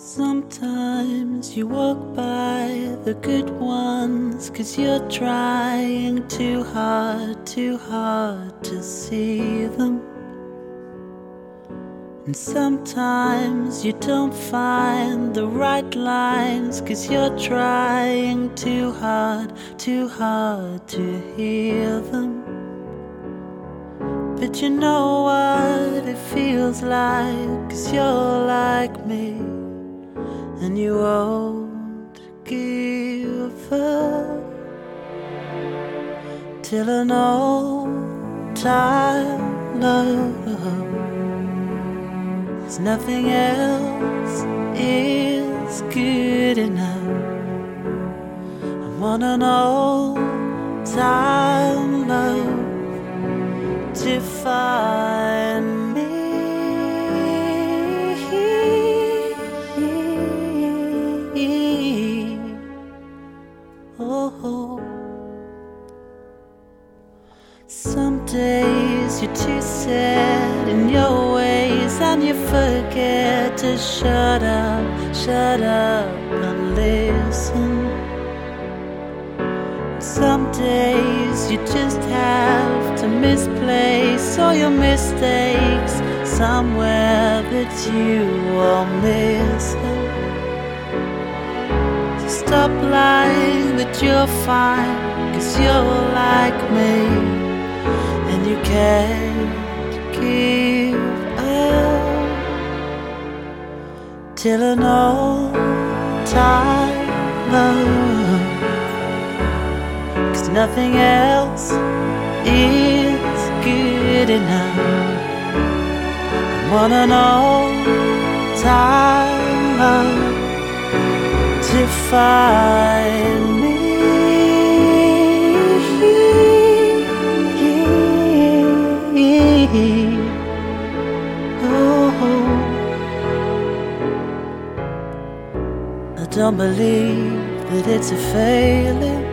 Sometimes you walk by the good ones 'cause you're trying too hard to see them. And sometimes you don't find the right lines 'cause you're trying too hard to hear them. But you know what it feels like 'cause you're like me, and you won't give up till an old time love. 'Cause nothing else is good enough. I want an old time love to find me. Oh, some days you're too sad in your ways and you forget to shut up and listen. Some days you just have to misplace all your mistakes somewhere that you are missing. So stop lying that you're fine 'cause you're like me, and you can't give up till an old time love. 'Cause nothing else is good enough. I want an old time love to find me. Oh, I don't believe that it's a failing.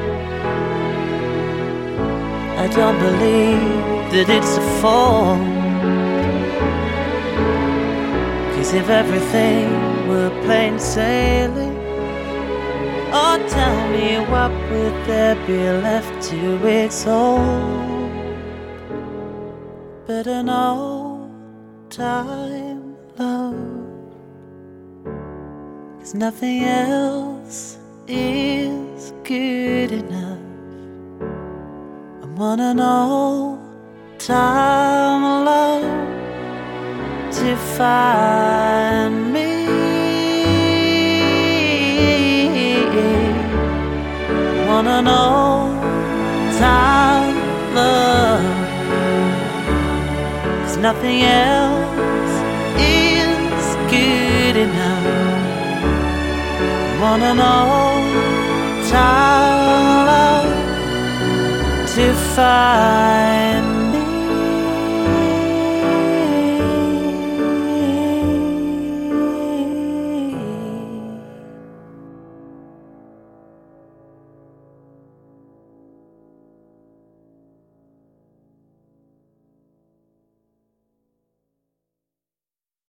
I don't believe that it's a fall. 'Cause if everything were plain sailing, oh, tell me what would there be left to exalt but an old time love. 'Cause nothing else is good enough. I want an old time love to find me. I want an old time love, 'cause nothing else is good enough. I want an old time love to find